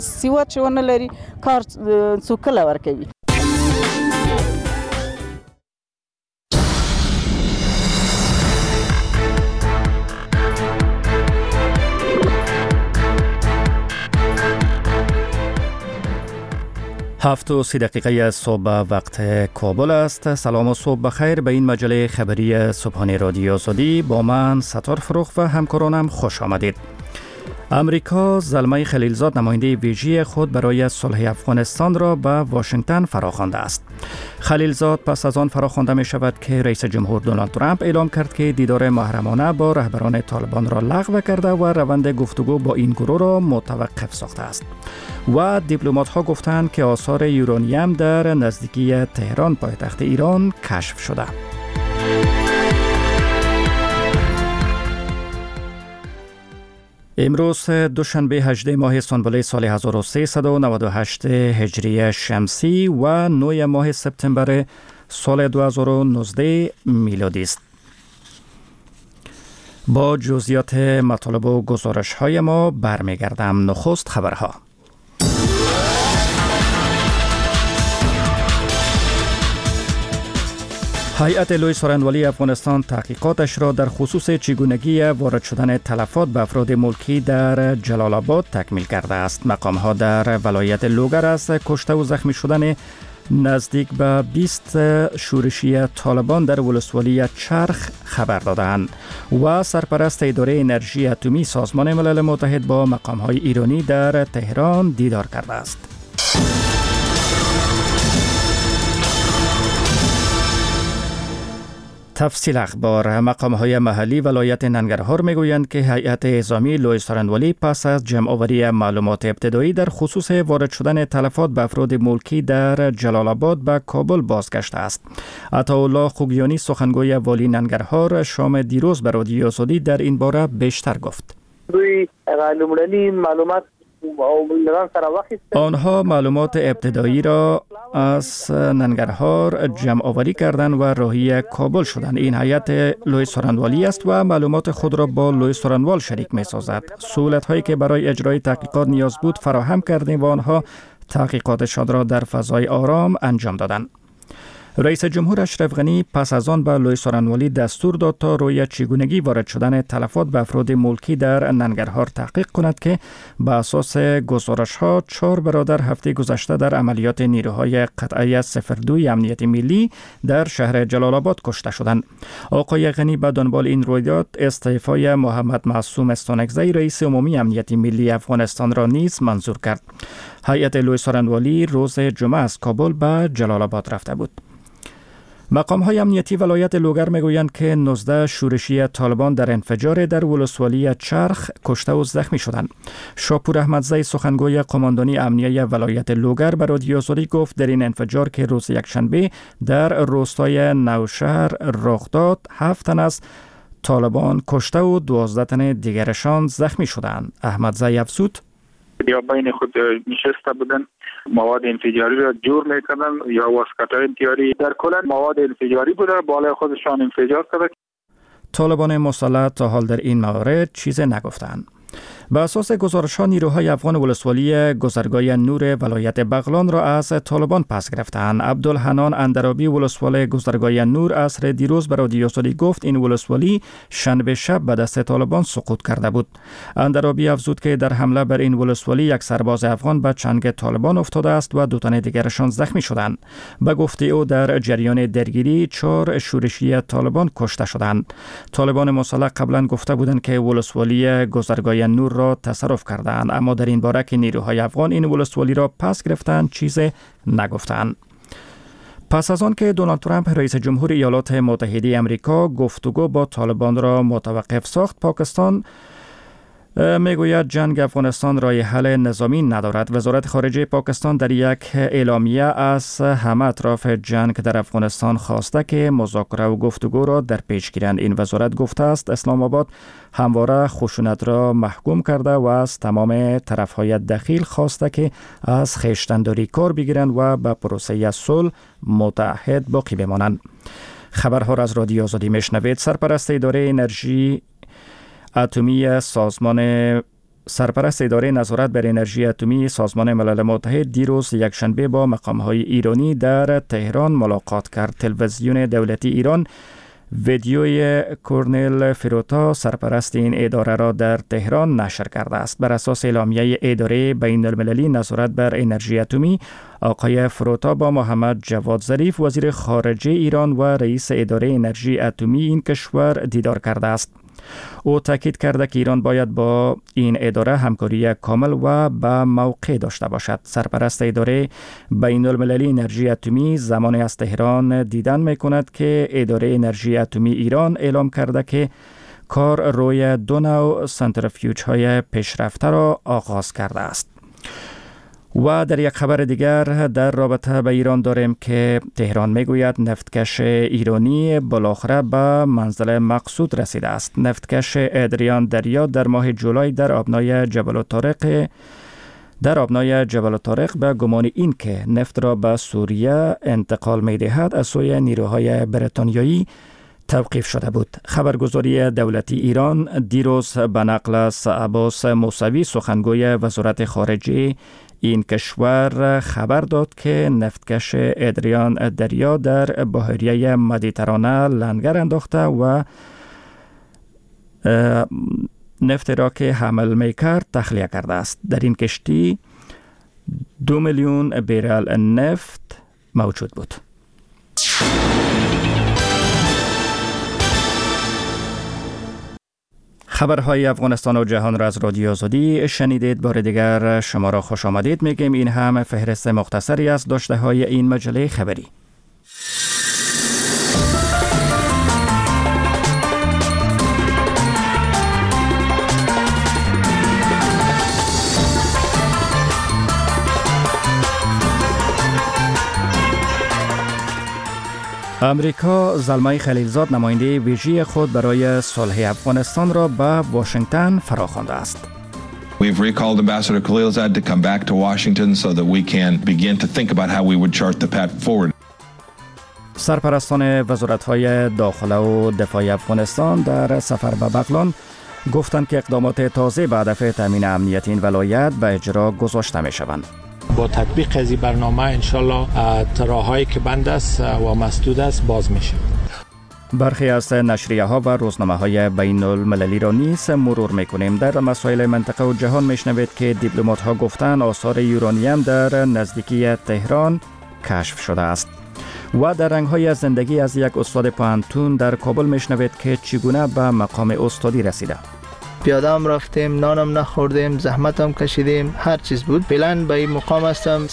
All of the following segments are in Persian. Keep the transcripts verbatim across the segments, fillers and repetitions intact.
سیوات چونه لري کار څوک لور کوي. هفت و سی دقیقه صبح وقت کابل است. سلام و صبح بخیر به این مجله خبری صبحانه رادیو آزادی. با من ستار فروخ و همکارانم خوش آمدید. امریکا زلمه خلیلزاد نماینده ویژه خود برای صلح افغانستان را به واشنگتن فراخوانده است. خلیلزاد پس از آن فراخوانده می شود که رئیس جمهور دونالد ترامپ اعلام کرد که دیدار محرمانه با رهبران طالبان را لغو کرده و روند گفتگو با این گروه را متوقف ساخته است. و دیپلمات ها گفتند که آثار یورانیم در نزدیکی تهران پایتخت ایران کشف شده. امروز دوشنبه هجدهم ماه سنبله سال هزار و سیصد و نود و هشت هجری شمسی و نه ماه سپتامبر سال دو هزار و نوزده میلادی است. با جزئیات مطالب و گزارش های ما برمیگردم. نخست خبرها. هیئت لوی سارنوالی افغانستان تحقیقاتش را در خصوص چگونگی وارد شدن تلفات به افراد ملکی در جلال آباد تکمیل کرده است. مقام ها در ولایت لوگر از کشته و زخمی شدن نزدیک به بیست شورشی طالبان در ولسوالی چرخ خبر دادند و سرپرست اداره انرژی اتمی سازمان ملل متحد با مقام های ایرانی در تهران دیدار کرده است. تفصیل اخبار. مقام‌های محلی ولایت ننگرهار میگویند که هیئت اعزامی لوی سارنوالی پس از جمع‌آوری معلومات ابتدایی در خصوص وارد شدن تلفات به افراد ملکی در جلال آباد به کابل بازگشته است. عطاالله خوگیانی سخنگوی والی ننگرهار شام دیروز به رادیو آزادی در این باره بیشتر گفت. دوی لومړني معلومات آنها معلومات ابتدایی را از ننگرهار جمع آوری کردند و راهی کابل شدند. این هیئت لوی سارنوالی است و معلومات خود را با لوی سارنوال شریک می سازد. سهولت هایی که برای اجرای تحقیقات نیاز بود فراهم کردیم و آنها تحقیقاتشان را در فضای آرام انجام دادند. رئیس جمهور اشرف غنی پس از آن به لوی سارنوالی دستور داد تا روی چگونگی وارد شدن تلفات به افراد ملکی در ننگرهار تحقیق کند که به اساس گزارش ها چهار برادر هفته گذشته در عملیات نیروهای قطعه صفر دو امنیت ملی در شهر جلال آباد کشته شدند. آقای غنی به دنبال این رویداد استعفای محمد معصوم استانکزی رئیس عمومی امنیت ملی افغانستان را نیز منظور کرد. هیئت لوی سارنوالی روز جمعه از کابل به جلال آباد رفته بود. مقام های امنیتی ولایت لوگر میگویند که نوزده شورشی طالبان در انفجار در ولسوالی چرخ کشته و زخمی شدند. شاپور احمدزی سخنگوی قماندانی امنیه ولایت لوگر به رادیو آزادی گفت در این انفجار که روز یکشنبه در روستای نوشهر رخ داد، هفت تن از طالبان کشته و دوازده تن دیگرشان زخمی شدند. احمدزی افزود: یا بین خود نشسته بودن، مواد انفجاری را جور میکردن یا واسکت‌های انفجاری در کل مواد انفجاری بوده، بالای خودشان انفجار کرده. طالبان مسلح تا حال در این مورد چیزی نگفتند. به اساس گزارش‌ها نیروهای افغان ولسوالی گذرگاه نور ولایت بغلان را از طالبان پس گرفتند. عبدالحنان اندرابی ولسوال گذرگاه نور عصر دیروز به رادیو آزادی گفت این ولسوالی شنبه شب به دست طالبان سقوط کرده بود. اندرابی افزود که در حمله بر این ولسوالی یک سرباز افغان به چنگ طالبان افتاده است و دو تن دیگرشان زخمی شدند. به گفته او در جریان درگیری چهار شورشی طالبان کشته شدند. طالبان مسلح قبلا گفته بودند که ولسوالی گذرگاه نور را تصرف کردند، اما در این باره که نیروهای افغان این ولسوالی را پس گرفتند چیزی نگفتند. پس از آن که دونالد ترامپ رئیس جمهور ایالات متحده آمریکا گفتگو با طالبان را متوقف ساخت، پاکستان میگوید جنگ افغانستان راه حل نظامی ندارد. وزارت خارجه پاکستان در یک اعلامیه از همه اطراف جنگ در افغانستان خواسته که مذاکره و گفتگو را در پیش گیرند. این وزارت گفته است اسلام آباد همواره خشونت را محکوم کرده و از تمام طرفهای دخیل خواسته که از خویشتن‌داری کار بگیرند و به پروسه صلح متعهد باقی بمانند. خبرها را از رادیو آزادی میشنوید. سرپرست اداره انرژی اتمی سازمان سرپرست اداره نظارت بر انرژی اتمی سازمان ملل متحد دیروز یکشنبه با مقام‌های ایرانی در تهران ملاقات کرد. تلویزیون دولتی ایران ویدیوی کورنل فروتا سرپرست این اداره را در تهران نشر کرده است. بر اساس اعلامیه اداره بین المللی نظارت بر انرژی اتمی، آقای فروتا با محمد جواد ظریف وزیر خارجه ایران و رئیس اداره انرژی اتمی این کشور دیدار کرده است. او تاکید کرده که ایران باید با این اداره همکاری کامل و به موقع داشته باشد. سرپرست اداره بین المللی انرژی اتمی زمانی از تهران دیدن می کند که اداره انرژی اتمی ایران اعلام کرده که کار روی دو نوع سنتریفیوژ های پیشرفته را آغاز کرده است. و در یک خبر دیگر در رابطه به ایران داریم که تهران میگوید نفتکش ایرانی بالاخره به منزل مقصود رسیده است. نفتکش ادریان دریا در ماه جولای در آبنای جبل طارق در آبنای جبل طارق به گمان این که نفت را به سوریه انتقال می‌دهد از سوی نیروهای بریتانیایی توقیف شده بود. خبرگزاری دولتی ایران دیروز به نقل از عباس موسوی سخنگوی وزارت خارجه این کشور خبر داد که نفتکش ادریان دریا در بحیره مدیترانه لنگر انداخته و نفت را که حمل می کرد تخلیه کرده است. در این کشتی دو میلیون بیرل نفت موجود بود. خبرهای افغانستان و جهان را از رادیو آزادی شنیدید. بار دیگر شما را خوش آمدید میگیم. این هم فهرست مختصری از داشته های این مجله خبری. امریکا زلمه خلیلزاد نماینده ویژه خود برای صلح افغانستان را به واشنگتن فراخوانده است. We've recalled Ambassador Khalilzad to come back to Washington so that we can begin to think about how we would chart the path forward. سرپرستان وزارت‌های داخله و دفاع افغانستان در سفر به بغلان گفتند که اقدامات تازه به هدف تامین امنیت این ولایت به اجرا گذاشته می‌شوند. با تطبیق از این برنامه انشالله راههایی که بند است و مسدود است باز میشه. برخی از نشریه ها و روزنامه های بین المللی را نیز مرور میکنیم. در مسائل منطقه و جهان میشنوید که دیپلمات ها گفتن آثار یورانیم در نزدیکی تهران کشف شده است. و در رنگ های زندگی از یک استاد پوهنتون در کابل میشنوید که چگونه به مقام استادی رسیده. پیاده هم رفتیم، نانم نخوردیم، زحمت هم کشیدیم، هر چیز بود. فعلا به این مقام هستم.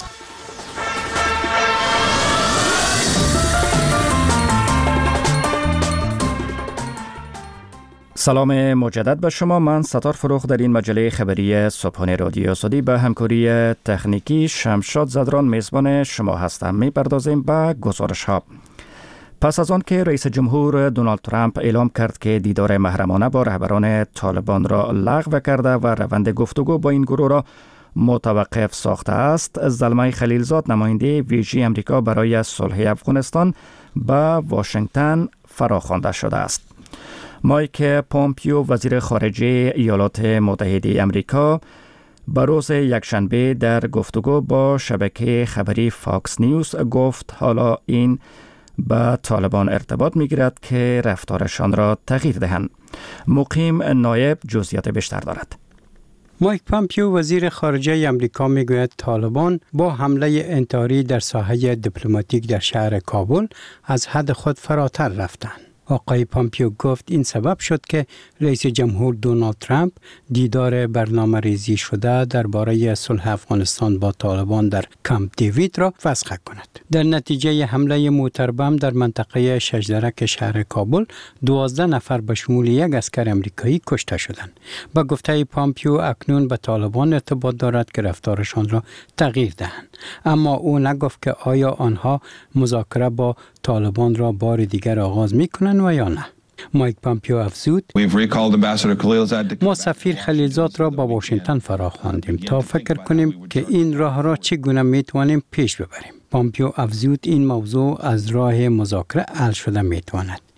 سلام مجدد به شما. من ستار فروخ در این مجله خبری صبحانه رادیو آزادی به همکاری تکنیکی شمشاد زدران میزبان شما هستم. میپردازیم به گزارش ها. پس از آن که رئیس جمهور دونالد ترامپ اعلام کرد که دیدار محرمانه با رهبران طالبان را لغو کرده و روند گفتگو با این گروه را متوقف ساخته است، زلمه خلیلزاد نماینده ویژه امریکا برای صلح افغانستان به واشنگتن فراخوانده شده است. مایک پومپیو وزیر خارجه ایالات متحده امریکا به روز یکشنبه در گفتگو با شبکه خبری فاکس نیوز گفت حالا این با طالبان ارتباط می‌گیرد که رفتارشان را تغییر دهند. مقیم نایب جزئیات بیشتر دارد. مایک پومپیو وزیر خارجه امریکا میگوید طالبان با حمله انتحاری در ساحه دیپلماتیک در شهر کابل از حد خود فراتر رفتند. آقای پومپیو گفت این سبب شد که رئیس جمهور دونالد ترامپ دیدار برنامه ریزی شده درباره صلح افغانستان با طالبان در کامپ دیوید را فسخ کند. در نتیجه حمله موتربم در منطقه شجرک شهر کابل دوازده نفر به شمول یک عسکر امریکایی کشته شدند. با گفته پومپیو اکنون به طالبان ارتباط دارد که رفتارشان را تغییر دهند، اما او نگفت که آیا آنها مذاکره با طالبان را بار دیگر آغاز می‌کنند و یا نه. مایک پومپیو افزود ما سفیر خلیلزاد را با واشنگتن فراخواندیم تا فکر کنیم که این راه را چگونه میتوانیم پیش ببریم. پومپیو افزود این موضوع از راه مذاکره حل شده میتواند.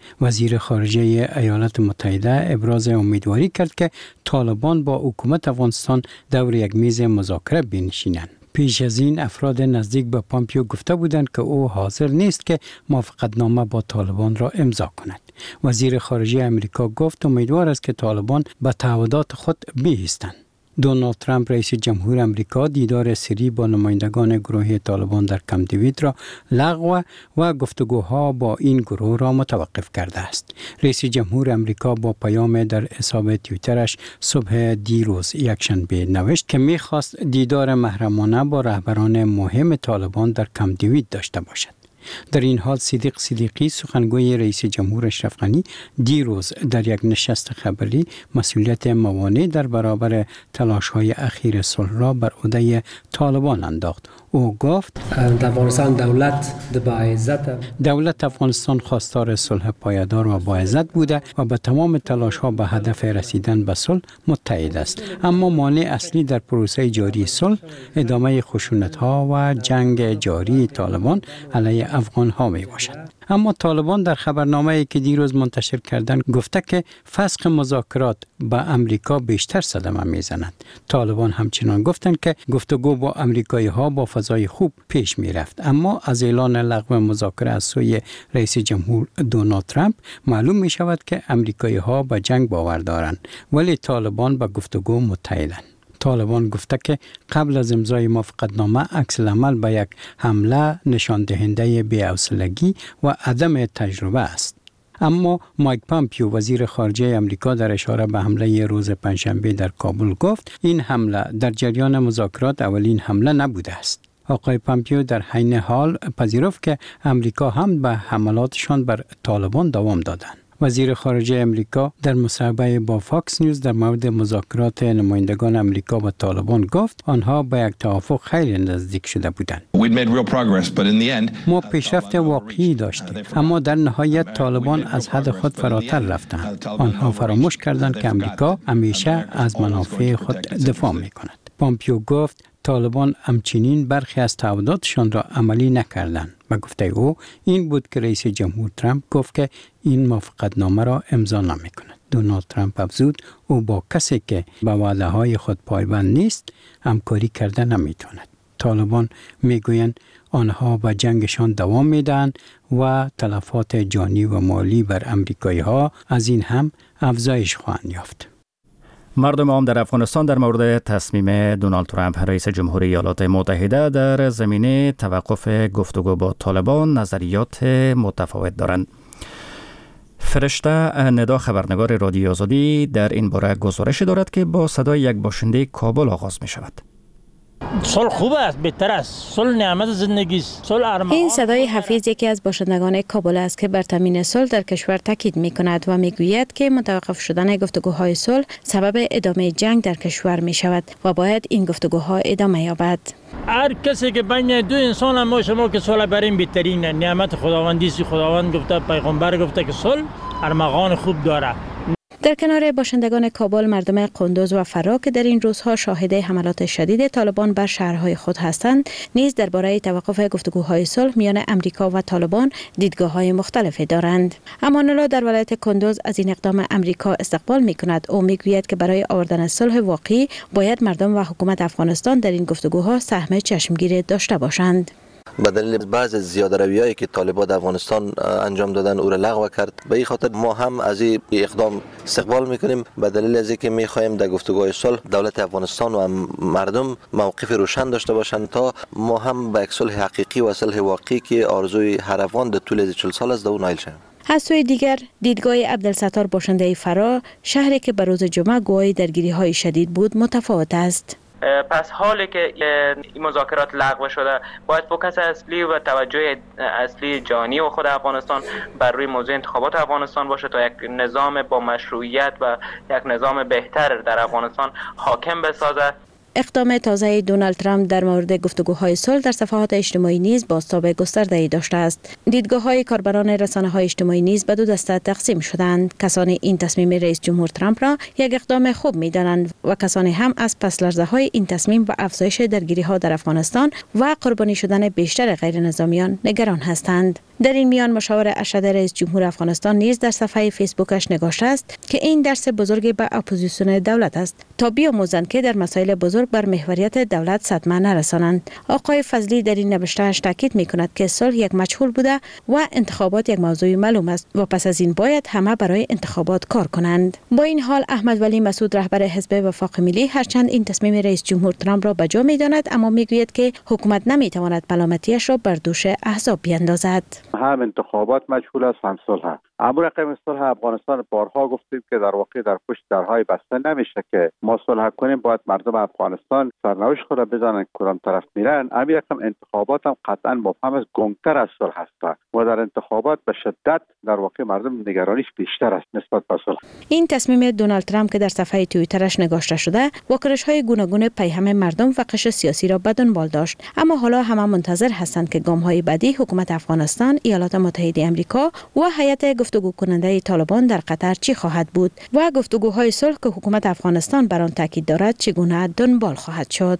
وزیر خارجه ایالات متحده ابراز امیدواری کرد که طالبان با حکومت افغانستان دور یک میز مذاکره بنشینند. پیش از این افراد نزدیک به پامپیو گفته بودند که او حاضر نیست که موافقتنامه با طالبان را امضا کند. وزیر خارجه امریکا گفت امیدوار است که طالبان به تعهدات خود بایستند. دونالد ترامپ رئیس جمهور امریکا دیدار سری با نمایندگان گروه طالبان در کمپ دیوید را لغو و گفتگوها با این گروه را متوقف کرده است. رئیس جمهور امریکا با پیام در حساب توییترش صبح دیروز یکشنبه نوشت که می‌خواست دیدار محرمانه با رهبران مهم طالبان در کمپ دیوید داشته باشد. در این حال صدیق صدیقی سخنگوی رئیس جمهور اشرف غنی دیروز در یک نشست خبری مسئولیت موانع در برابر تلاش‌های اخیر صلح را بر عهده طالبان انداخت. او گفت افغانستان دولت با عزت دولت افغانستان خواستار صلح پایدار و با عزت بوده و به تمام تلاش‌ها به هدف رسیدن به صلح متحد است. اما مانع اصلی در پروسه جاری صلح ادامه خشونت‌ها و جنگ جاری طالبان علیه افغان‌ها می باشد. اما طالبان در خبرنامه‌ای که دیروز منتشر کردند گفته که فسخ مذاکرات با امریکا بیشتر صدمه می‌زند. طالبان همچنان گفتند که گفتگو با امریکایی‌ها با فضای خوب پیش می‌رفت، اما از اعلان لغو مذاکره از سوی رئیس جمهور دونالد ترامپ معلوم می‌شود که امریکایی‌ها به جنگ باور دارند ولی طالبان به گفتگو متحدند. طالبان گفته که قبل از امضای موافقتنامه عکس العمل به یک حمله نشان دهنده بی‌حوصلگی و عدم تجربه است. اما مایک پامپیو وزیر خارجه امریکا در اشاره به حمله روز پنجشنبه در کابل گفت این حمله در جریان مذاکرات اولین حمله نبوده است. آقای پامپیو در عین حال پذیرفت که امریکا هم به حملاتشان بر طالبان دوام دادند. وزیر خارجه امریکا در مصاحبه با فاکس نیوز در مورد مذاکرات نمایندگان امریکا با طالبان گفت آنها به یک توافق خیلی نزدیک شده بودند. ما پیشرفت واقعی داشتیم اما در نهایت طالبان از حد خود فراتر رفتند. آنها فراموش کردند که امریکا همیشه از منافع خود دفاع می‌کند. پامپیو گفت طالبان همچنین برخی از تعهداتشان را عملی نکردند و گفته او این بود که رئیس جمهور ترامپ گفت که این موافقتنامه را امضا نمی‌کند. دونالد ترامپ افزود او با کسی که به وعده‌های خود پایبند نیست همکاری کرده نمی‌تواند. طالبان میگویند آنها به جنگشان دوام میدهند و تلفات جانی و مالی بر امریکایی‌ها از این هم افزایش خواهند یافت. مردم عام در افغانستان در مورد تصمیم دونالد ترامپ رئیس جمهور ایالات متحده در زمینه توقف گفتگو با طالبان نظریات متفاوت دارند. فرشته ندا خبرنگار رادیو آزادی در این باره گزارش دارد که با صدای یک باشنده کابل آغاز می شود. صلح خوب است، بهتر است. صلح نعمت زندگی است. صلح ارمان. این صدای حفیظ یکی از باشندگان کابل است که بر تامین صلح در کشور تاکید می‌کند و می‌گوید که متوقف شدن گفتگوهای صلح سبب ادامه جنگ در کشور می‌شود و باید این گفتگوها ادامه یابد. هر کسی که بین دو انسان هم ما شما که صلح بریم بهترین نعمت خداوندی است. خداوند گفته، پیغمبر گفته که صلح ارمغان خوب داره. در کنار باشندگان کابل، مردم قندوز و فرا که در این روزها شاهد حملات شدید طالبان بر شهرهای خود هستند، نیز درباره توقف گفتگوهای صلح میان امریکا و طالبان دیدگاه‌های مختلفی دارند. امان‌الله در ولایت کندوز از این اقدام امریکا استقبال می‌کند. او می‌گوید که برای آوردن صلح واقعی باید مردم و حکومت افغانستان در این گفتگوها سهم چشمگیر داشته باشند. به دلیل بعض زیاده‌رویایی که طالبان در افغانستان انجام دادن او را لغو کرد. به این خاطر ما هم از این اقدام استقبال میکنیم، به دلیل از اینکه میخواهیم در گفتگوهای صلح دولت افغانستان و مردم موقف روشن داشته باشند تا ما هم به یک صلح حقیقی و صلح واقعی که آرزوی هر افغان در طول از چهل سال است در اون نائل شویم. از سوی دیگر دیدگاه عبدالستار باشنده فرا، شهری که به روز جمعه گواهی درگیری‌های شدید بود، متفاوت است. پس حالی که این مذاکرات لغو شده، باید فوکس اصلی و توجه اصلی جهانی و خود افغانستان بر روی موضوع انتخابات افغانستان باشه تا یک نظام با مشروعیت و یک نظام بهتر در افغانستان حاکم بسازد. اقدام تازه دونالد ترامپ در مورد گفتگوهای صلح در صفحات اجتماعی نیز بازتاب گسترده‌ای داشته است. دیدگاه‌های کاربران رسانه‌های اجتماعی نیز به دو دسته تقسیم شدند. کسانی این تصمیم رئیس جمهور ترامپ را یک اقدام خوب می‌دانند و کسانی هم از پس‌لرزه‌های این تصمیم و افزایش درگیری‌ها در افغانستان و قربانی شدن بیشتر غیرنظامیان نگران هستند. در این میان مشاور ارشد رئیس جمهور افغانستان نیز در صفحه فیسبوکش نگاشته است که این درس بزرگی به اپوزیسیون دولت است تا بیاموزند که در مسائل بزرگ بر محوریت دولت صدمه نرسانند. آقای فضلی در این نوشته‌اش تاکید می‌کند که صلح یک مجهول بوده و انتخابات یک موضوع معلوم است و پس از این باید همه برای انتخابات کار کنند. با این حال احمد ولی مسعود رهبر حزب وفاق ملی هرچند این تصمیم رئیس جمهور ترامپ را به جا می‌داند اما می‌گوید که حکومت نمی‌تواند ملامتیش را بر دوش احزاب بیاندازد. هم انتخابات مجهول است هم صلح. اما رقم صلح افغانستان بارها گفتیم که در واقع در پشت درهای بسته نمیشه که ما صلح کنیم، باید مردم افغانستان سرنوشت خود را بزنن کدام طرف میرن. همین رقم انتخابات هم قطعا مفهوم از گنگتر از صلح است و در انتخابات به شدت در واقع مردم نگرانیش بیشتر است نسبت به صلح. این تصمیم دونالد ترامپ که در صفحه توییترش نگاشته شده واکنش‌های گوناگون پیهم مردم و قشر سیاسی را به دنبال داشت، اما حالا همه منتظر هستند که گام‌های بعدی حکومت افغانستان، ایالات متحده آمریکا و هیئت گفتگو کننده طالبان در قطر چی خواهد بود و گفتگوهای صلح که حکومت افغانستان بر آن تاکید دارد چگونه دنبال خواهد شد.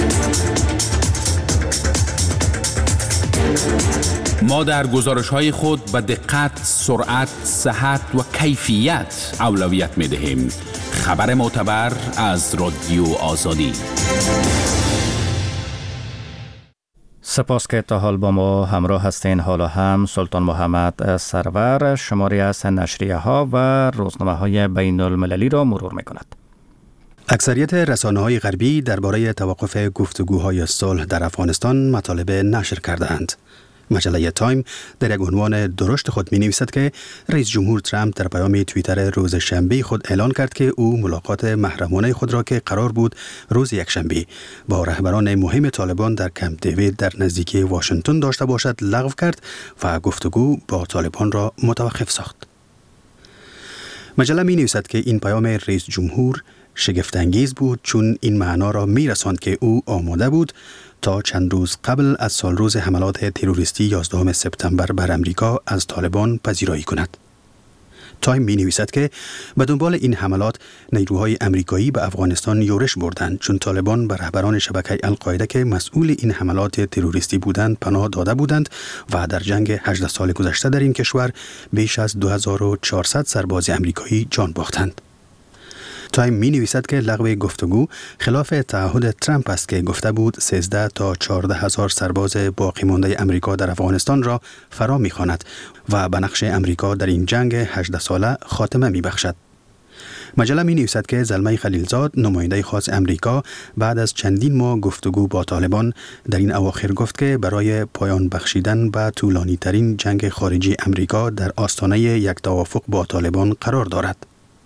ما در گزارش‌های خود به دقت، سرعت، صحت و کیفیت اولویت می‌دهیم. خبر معتبر از رادیو آزادی. سپاس که تا حال با ما همراه هستین. حالا هم سلطان محمد سرور شماری از نشریه ها و روزنامه های بین المللی را مرور می کند. اکثریت رسانه‌های غربی درباره توقف گفتگوهای صلح در افغانستان مطالب نشر کرده‌اند. مجله تایم در یک عنوان درشت خود می نویسد که رئیس جمهور ترامپ در پیام توییتر روز شنبه خود اعلان کرد که او ملاقات محرمانه خود را که قرار بود روز یکشنبه با رهبران مهم طالبان در کمپ دیوید در نزدیکی واشنگتن داشته باشد لغو کرد و گفتگو با طالبان را متوقف ساخت. مجله می نویسد که این پیام رئیس جمهور شگفت انگیز بود چون این معنا را می رساند که او آماده بود تا چند روز قبل از سالروز حملات تروریستی یازدهم سپتامبر بر امریکا از طالبان پذیرایی کند. تایم می نویسد که به دنبال این حملات نیروهای امریکایی به افغانستان یورش بردند چون طالبان به رهبران شبکه القاعده که مسئول این حملات تروریستی بودند پناه داده بودند و در جنگ هجده سال گذشته در این کشور بیش از دو هزار و چهارصد سرباز امریکایی جان باختند. تایم می نویسد که لغو گفتگو خلاف تعهد ترامپ است که گفته بود سیزده تا چهارده هزار سرباز باقی مانده امریکا در افغانستان را فرا می خواند و به نقش امریکا در این جنگ هجده ساله خاتمه می بخشد. مجله می نویسد که زلمه خلیلزاد نماینده خاص امریکا بعد از چندین ماه گفتگو با طالبان در این اواخر گفت که برای پایان بخشیدن به طولانی ترین جنگ خارجی امریکا در آستانه یک توافق با طالبان قرار دارد.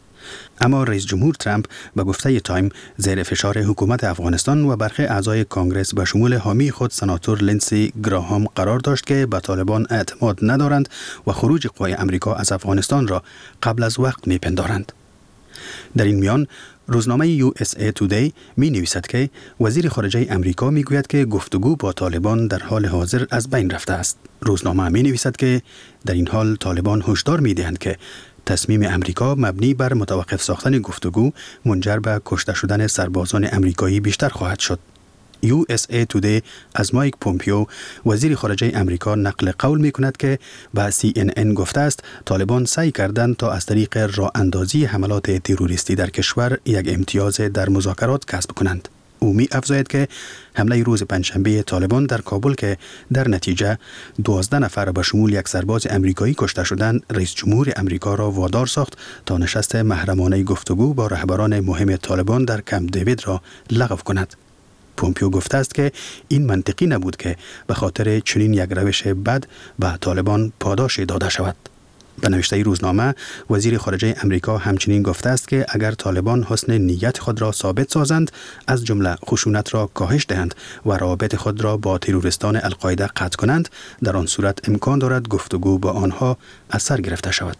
اما رئیس جمهور ترامپ به گفته تایم زیر فشار حکومت افغانستان و برخی اعضای کانگرس به شمول حامی خود سناتور لینسی گراهام قرار داشت که به طالبان اعتماد ندارند و خروج قوای امریکا از افغانستان را قبل از وقت میپندارند. در این میان روزنامه یو اس ای تودی می نویسد که وزیر خارجه امریکا می گوید که گفتگو با طالبان در حال حاضر از بین رفته است. روزنامه می نویسد که در این حال طالبان هشدار می دهند که تصمیم امریکا مبنی بر متوقف ساختن گفتگو منجر به کشته شدن سربازان امریکایی بیشتر خواهد شد. یو اس ای تودی از مایک پومپیو وزیر خارجه امریکا نقل قول می کند که به سی ان ان گفته است طالبان سعی کردند تا از طریق راه اندازی حملات تروریستی در کشور یک امتیاز در مذاکرات کسب کنند. او می افزاید که حمله روز پنجشنبه طالبان در کابل که در نتیجه دوازده نفر به شمول یک سرباز امریکایی کشته شدند رئیس جمهور امریکا را وادار ساخت تا نشست محرمانه گفتگو با رهبران مهم طالبان در کمپ دیوید را لغو کند. پومپیو گفته است که این منطقی نبود که به خاطر چنین یک روش بد به طالبان پاداش داده شود. به نوشته روزنامه وزیر خارجه امریکا همچنین گفته است که اگر طالبان حسن نیت خود را ثابت سازند از جمله خشونت را کاهش دهند و روابط خود را با تروریستان القاعده قطع کنند در آن صورت امکان دارد گفتگو با آنها از سر گرفته شود.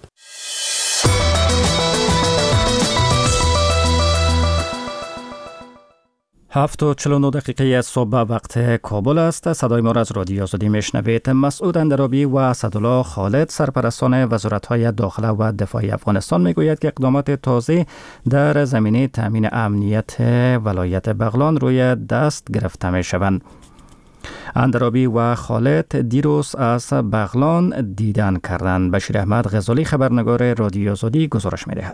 هفت و چهل و نه دقیقه صبح وقت کابل است. صدای ما را از رادیو آزادی میشنوید. مسعود اندرابی و اسدالله خالد سرپرستان وزارت‌های داخله و دفاع افغانستان میگوید که اقدامات تازه در زمینه تامین امنیت ولایت بغلان روی دست گرفته میشوند. اندرابی و خالد دیروز از بغلان دیدن کردند. بشیر احمد غزالی خبرنگار رادیو آزادی گزارش می‌دهد.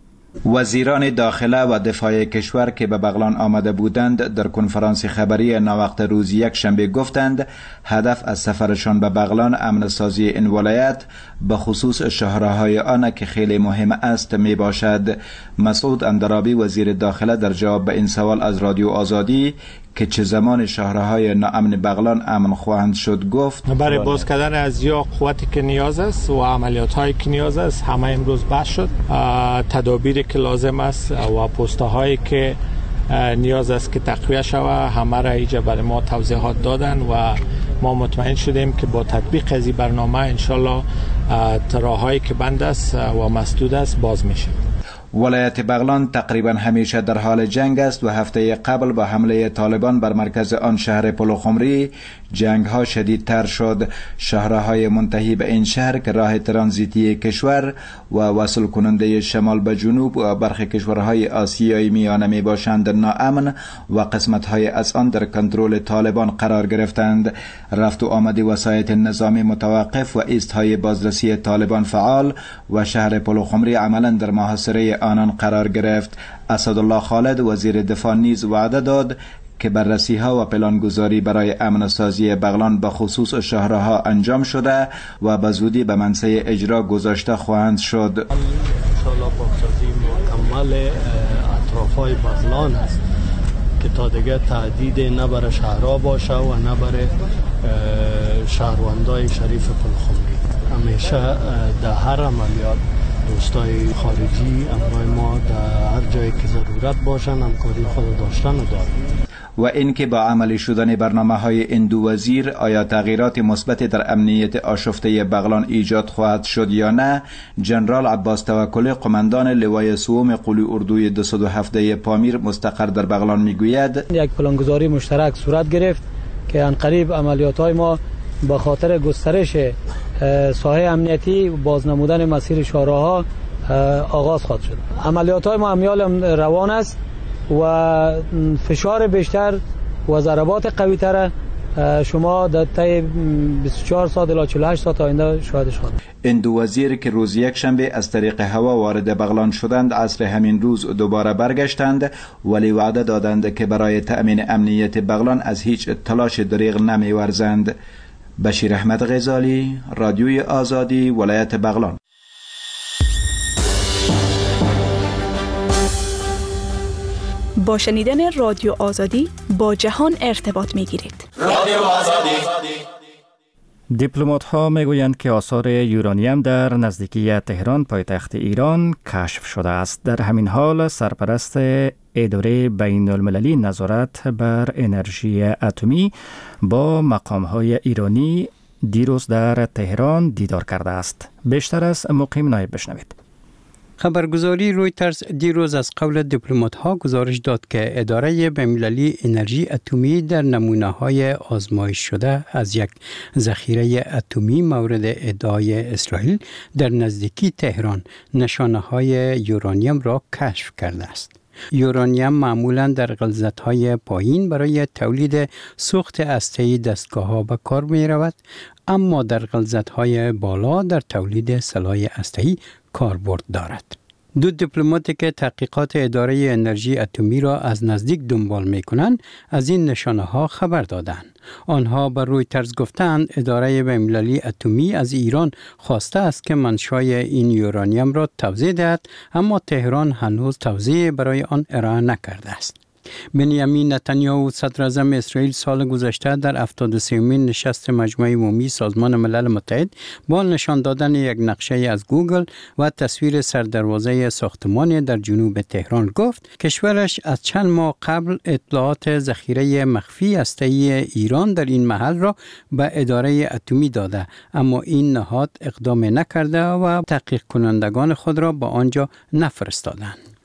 وزیران داخله و دفاع کشور که به بغلان آمده بودند در کنفرانس خبری ناوقت روز یک شنبه گفتند هدف از سفرشان به بغلان امن سازی این ولایت به خصوص شهرهای آن که خیلی مهم است می باشد. مسعود اندرابی وزیر داخله در جواب به این سوال از رادیو آزادی که چه زمان شهرهای ناامن بغلان امن خواهند شد گفت برای باز کردن از یا قوتی که نیاز است و عملیات هایی که نیاز است همه امروز بحث شد. تدابیری که لازم است و پسته هایی که نیاز است که تقویه شود همه را اینجا برای ما توضیحات دادن و ما مطمئن شدیم که با تطبیق از این برنامه انشالله راههایی که بند است و مسدود است باز میشه. ولایت بغلان تقریبا همیشه در حال جنگ است و هفته قبل با حمله طالبان بر مرکز آن شهر پلوخمری جنگ ها شدیدتر شد. شهرهای منتهی به این شهر که راه ترانزیتی کشور و وصل کننده شمال به جنوب و برخی کشورهای آسیایی میانه می باشند ناامن و قسمت های از آن در کنترل طالبان قرار گرفتند. رفت و آمد وسایط نظامی متوقف و ایست های بازرسی طالبان فعال و شهر پلوخمری عملا در محاصره آنان قرار گرفت. اسدالله خالد وزیر دفاع نیز وعده داد که بررسی ها و پلانگذاری برای امن سازی بغلان به خصوص شهرها انجام شده و به زودی به منصه اجرا گذاشته خواهند شد. انشاءالله پاکسازی مکمل اطرافای بغلان است که تا دیگه تهدید نه برای شهرها باشه و نه برای شهروندای شریف پلخمری. همیشه در هر عملیات دوستای خارجی امرای ما در هر جایی که ضرورت باشن همکاری خود داشتن و دارن. و اینکه با عملی شدن برنامه های این دو وزیر آیا تغییرات مثبت در امنیت آشفته بغلان ایجاد خواهد شد یا نه، جنرال عباس توکلی قماندان لوای سوم قلی اردوی دویست و هفده پامیر مستقر در بغلان میگوید یک پلانگذاری مشترک صورت گرفت که انقریب عملیات های ما با خاطر گسترش ساحه امنیتی بازنمودن مسیر شهرها آغاز خواهد شد. عملیات های ما امیال روان است و فشار بیشتر و ضربات قوی تر شما در طی بیست و چهار ساعت الی چهل و هشت ساعت آینده شاهدش خواهید. این دو وزیر که روز یک شنبه از طریق هوا وارد بغلان شدند عصر همین روز دوباره برگشتند ولی وعده دادند که برای تأمین امنیت بغلان از هیچ تلاش دریغ نمی‌ورزند. بشیر احمد غزالی، رادیوی آزادی، ولایت بغلان. با شنیدن رادیو آزادی با جهان ارتباط می‌گیرید. رادیو آزادی. دیپلمات ها میگویند که آثار یورانیم در نزدیکی تهران پایتخت ایران کشف شده است. در همین حال سرپرست اداره بین المللی نظارت بر انرژی اتمی با مقام های ایرانی دیروز در تهران دیدار کرده است. بیشتر از مقیم نایب بشنوید. خبرگزاری رویترز دیروز از قول دیپلمات ها گزارش داد که اداره بین‌المللی انرژی اتمی در نمونه های آزمایش شده از یک ذخیره اتمی مورد ادعای اسرائیل در نزدیکی تهران نشانه های یورانیم را کشف کرده است. یورانیم معمولاً در غلظت‌های پایین برای تولید سوخت هسته‌ای دستگاه‌ها به کار می‌رود، اما در غلظت‌های بالا در تولید سلاح هسته‌ای کاربرد دارد. دو دیپلماتی که تحقیقات اداره انرژی اتمی را از نزدیک دنبال می‌کنند از این نشانه‌ها خبر دادند. آنها بر رویترز گفتند اداره بین‌المللی اتمی از ایران خواسته است که منشأ این یورانیم را توضیح دهد، اما تهران هنوز توضیح برای آن ارائه نکرده است. بنیامین نتانیاهو صدر اعظم اسرائیل سال گذشته در هفتاد و سومین نشست مجمع عمومی سازمان ملل متحد با نشان دادن یک نقشه از گوگل و تصویر سردروازه ساختمانی در جنوب تهران گفت کشورش از چند ماه قبل اطلاعات ذخیره مخفی هسته‌ای ایران در این محل را به اداره اتمی داده، اما این نهاد اقدام نکرده و تحقیق کنندگان خود را به آنجا نفرستادند.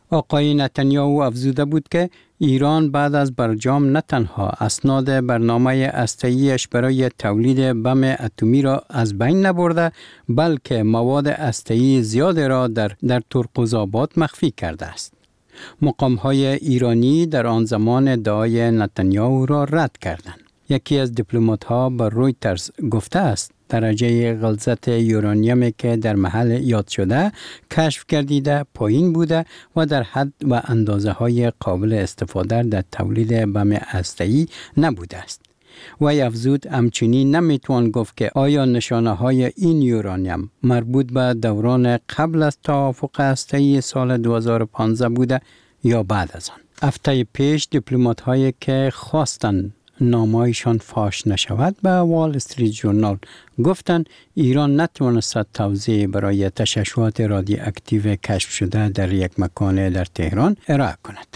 آقای نتانیاهو افزوده بود که ایران بعد از برجام نه تنها اسناد برنامه هسته‌ای‌اش برای تولید بم اتمی را از بین نبرده، بلکه مواد هسته‌ای زیاد را در در ترقزآباد مخفی کرده است. مقام‌های ایرانی در آن زمان ادعای نتانیاهو را رد کردند. یکی از دیپلمات‌ها به رویترز گفته است درجه غلظت یورانیومی که در محل یاد شده کشف گردیده پایین بوده و در حد و اندازه های قابل استفاده در تولید بم هسته‌ای نبوده است. وی افزود همچنین نمیتوان گفت که آیا نشانه های این یورانیم مربوط به دوران قبل از توافق هسته‌ای سال دو هزار و پانزده بوده یا بعد از آن. هفته پیش دیپلمات هایی که خواستند نامایشان فاش نشود به وال استریت ژورنال گفتند ایران نتوانست توضیح برای تشعشعات رادیواکتیو کشف شده در یک مکان در تهران ارائه کند.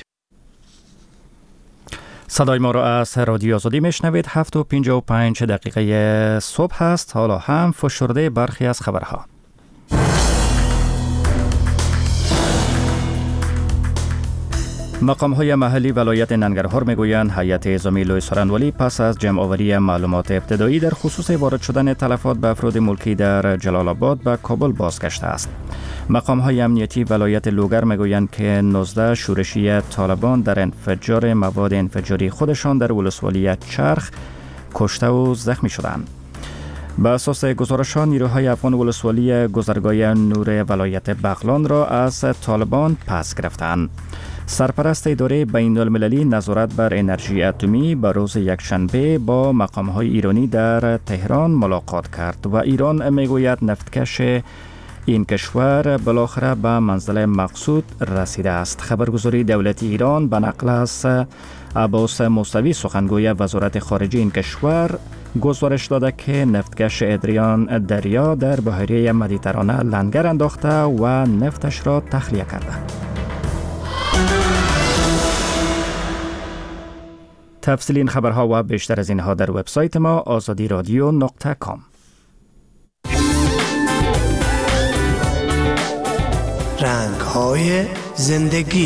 صدای ما را از رادیو آزادی میشنوید. هفت و پنجاه و پنج دقیقه صبح هست. حالا هم فشرده برخی از خبرها. مقام‌های محلی ولایت ننگرهار میگویند هیئت اعزامی لوی سارندولی پس از جمع‌آوری معلومات ابتدایی در خصوص وارد شدن تلفات به افراد ملکی در جلال آباد به کابل بازگشته است. مقام‌های امنیتی ولایت لوگر میگویند که نوزده شورشی طالبان در انفجار مواد انفجاری خودشان در ولسوالی چرخ کشته و زخمی شدند. به اساس گزارش‌ها نیروهای افغان ولسوالی گذرگاه نور ولایت بغلان را از طالبان پس گرفتند. سرپرست اداره بین‌المللی نظارت بر انرژی اتمی به روز یکشنبه با مقام‌های ایرانی در تهران ملاقات کرد و ایران میگوید نفتکش این کشور بالاخره به منزل مقصود رسیده است. خبرگزاری دولتی ایران به نقل از عباس موسوی سخنگوی وزارت خارجه این کشور گزارش داده که نفتکش ادریان دریا در بحیره مدیترانه لنگر انداخته و نفتش را تخلیه کرده. تفصیل این خبرها و بیشتر از اینها در وبسایت ما آزادی رادیو نقطه کام. رنگ‌های زندگی.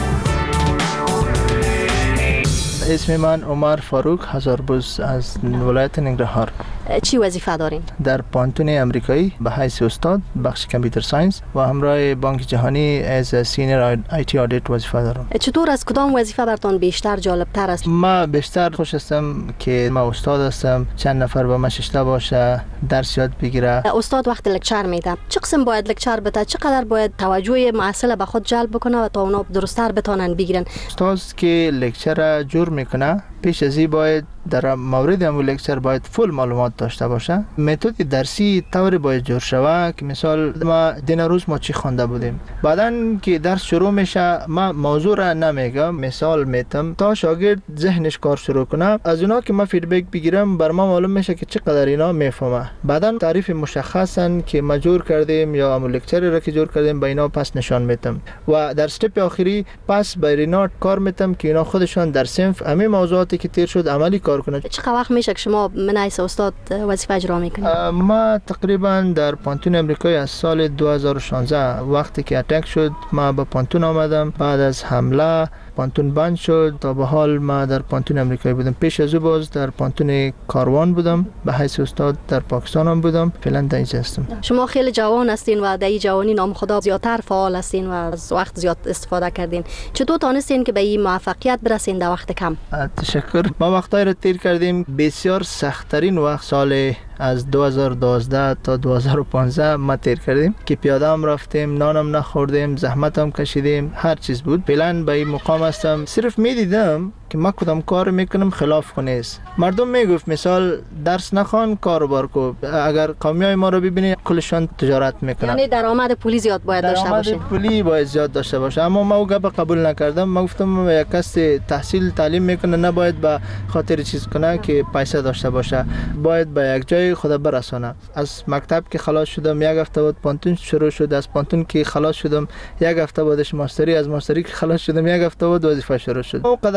اسم من عمر فاروق هزاربوز از ولایت ننگرهار. چی وظیفه دارین؟ در پانتون امریکایی به حیث استاد بخش کامپیوتر ساینس و همراه بانک جهانی از سینیر آی تی آدیت وظیفه دارم. چطور از کدام وظیفه براتون بیشتر جالب تر است؟ ما بیشتر خوش هستم که ما استاد هستم، چند نفر با من ششته باشه، درس یاد بگیره. استاد وقتی لکچر میده چه قسم باید لکچر بده؟ چقدر باید توجه معسل به خود جلب بکنه و تا اونا درست‌تر بتونن بگیرن؟ استاد که لکچر جور میکنه پیش از این باید در مورد همون لکچر باید فول معلومات داشته باشه. متد درسی طوری باید جور شوه که مثال ما دین روز ما چی خوانده بودیم، بعدن که درس شروع میشه ما موضوع را نمیگم، مثال میتم تا شاگرد ذهنش کار شروع کنه، از اونا که ما فیدبک بگیرم بر ما معلوم میشه که چقدر اینا میفهمه. بعدن تعریف مشخصا که ما جور کردیم یا همون لکچر را که جور کردیم به اینا پس نشان میتم و در استپ آخری پس به اینا کار میتم که اینا خودشان در صنف همین موضوعاتی که تیر شد عملی کار کنه. چقدر وقت میشه که شما من حیث استاد وظیفه اجرا میکنید؟ ما تقریبا در پانتون امریکایی از سال دو هزار و شانزده وقتی که اتک شد ما به پانتون آمدم، بعد از حمله پانتون بند شد تا به حال ما در پانتون امریکایی بودم. پیش از او باز در پانتون کاروان بودم به حیث استاد در پاکستان هم بودم، فعلا در اینجا هستم. شما خیلی جوان هستین و در این جوانی نام خدا زیادتر فعال هستین و از وقت زیاد استفاده کردین. چطور تونستین که به این موفقیت برسین در وقت کم؟ تشکر. ما وقتایی را تیر کردیم بسیار سخت‌ترین وقت سال از دو هزار و دوازده تا دو هزار و پانزده ما تیر کردیم که پیاده هم رفتیم، نانم نخوردیم، زحمت هم کشیدیم، هر چیز بود. فعلا به این مقام هستم. صرف میدیدم که ما کدام کار میکنم خلاف خونیست. مردم میگفت مثال درس نخوان کارو بار کو، اگر قومیای ما رو ببینی کلشان تجارت میکنن. یعنی درآمد پولی زیاد باید داشته باشه. درآمد پولی باید زیاد داشته باشه، اما ما او گپ قبول نکردم. ما گفتم یک کس تحصیل تعلیم میکنه نباید به خاطر چیز کنه که پیسه داشته باشه، باید به یک جای خدا برسانه. از مکتب که خلاص شدم یک هفته بعد پانتون شروع شد، از پانتون که خلاص شدم یک هفته بعدش ماستری، از ماستری که خلاص شدم یک هفته بعد وظیفه شروع شد. او قدر وقت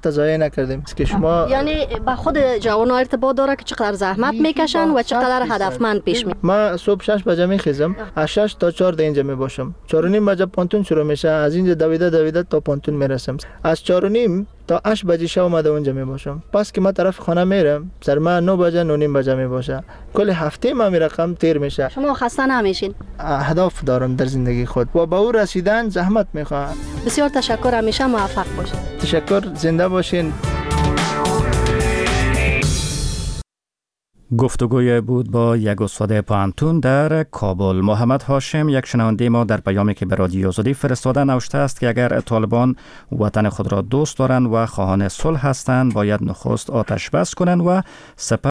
ضایع نکردیم که شما یعنی با خود جوان ارتباط داره که چقدر زحمت میکشن و چقدر هدفمند پیش می. ما صبح شش بجه میخیزم، از شش تا چهار در اینجا میباشم. چهار و نیم بجه پانتون شروع میشه، از اینجا دویده دویده تا پانتون میرسم. از چهار و نیم تا هشت بجه شب اومده اونجا میباشم. پس که ما طرف خانه میرم، سر ما نه بجه نه نیم بجه میباشه. کل هفته ما می رقم تیر میشه. شما خسته نمیشین؟ اهداف دارم در زندگی خود و به او رسیدن زحمت میخوام. بسیار تشکر، همیشه موفق باشین. تشکر، زنده باشین. گفتگوی بود با یک استاد پانتون در کابل. محمد هاشم، یک شنونده ما، در پیامی که به رادیو آزادی فرستاده نوشته است که اگر طالبان وطن خود را دوست دارند و خواهان صلح هستند باید نخست آتش بس کنند و سپس